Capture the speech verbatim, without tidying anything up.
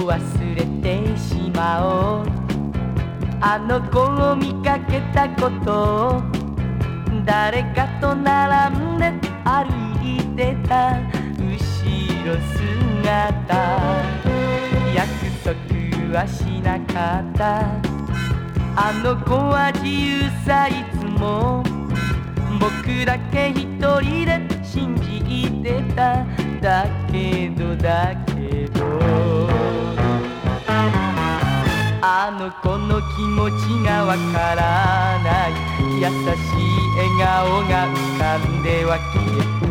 忘れてしまおう。あの子を見かけたことを、誰かと並んで歩いてた後ろ姿。約束はしなかった。あの子は自由さいつも、僕だけ一人で信じてた。だけどだけどあの子の気持ちがわからない。優しい笑顔が浮かんでは消え